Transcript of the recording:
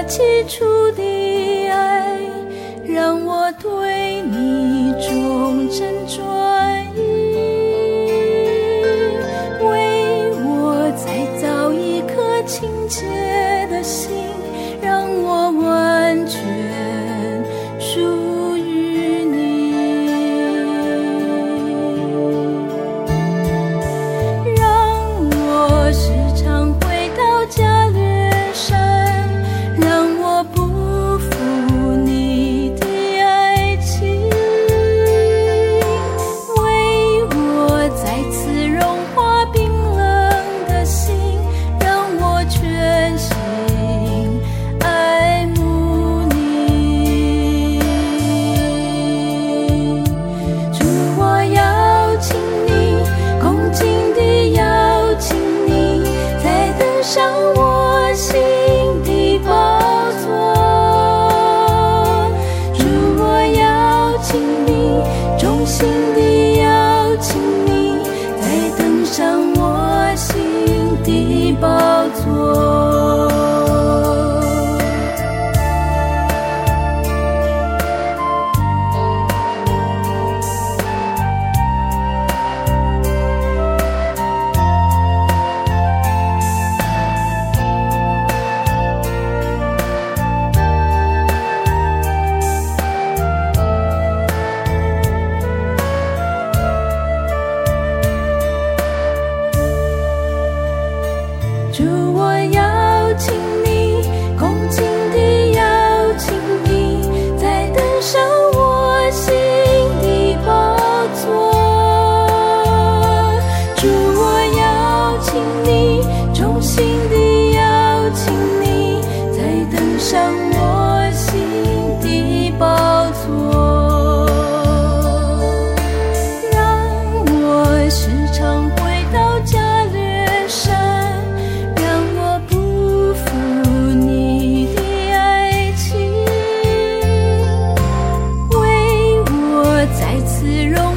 起初的爱，让我对你忠贞专一，为我再造一颗清洁的心，让我完全属于你，让我时常回到加略山，让我不负你的爱情，为我再次融化冰冷的心，让我全心爱慕你。主，我邀请你，恭敬地邀请你，再登上我心的宝座。主，我邀请你，衷心地邀请你，再登上我心的宝座。主，我邀请你，恭敬地邀请你，再登上我心的宝座。主，我邀请你，衷心地邀请你，再登上我心的宝座，让我时常回到加略山，再次融